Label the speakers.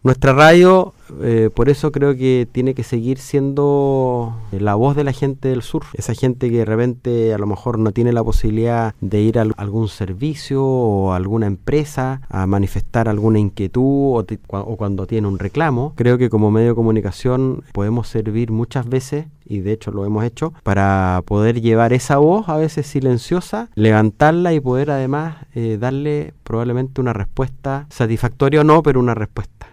Speaker 1: Nuestra radio, por eso creo que tiene que seguir siendo la voz de la gente del sur, esa gente que de repente a lo mejor no tiene la posibilidad de ir a algún servicio o a alguna empresa a manifestar alguna inquietud o cuando tiene un reclamo. Creo que como medio de comunicación podemos servir muchas veces, y de hecho lo hemos hecho, para poder llevar esa voz, a veces silenciosa, levantarla y poder además darle probablemente una respuesta satisfactoria o no, pero una respuesta.